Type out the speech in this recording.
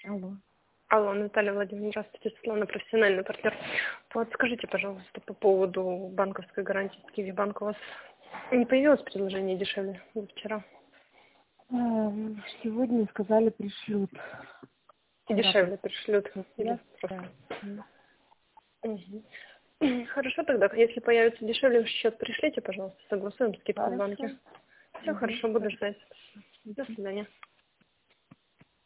Алло. Алло, Наталья Владимировна, здравствуйте, Светлана, профессиональный партнер. Подскажите, пожалуйста, по поводу банковской гарантии с Киевбанк. У вас не появилось предложение дешевле вчера? Сегодня сказали, пришлют. Дешевле пришлют? Или Я, просто? да. Угу. Хорошо тогда, если появится дешевле счет, пришлите, пожалуйста, согласуем скидку в Хорошо. банке. Все хорошо, буду ждать. До свидания.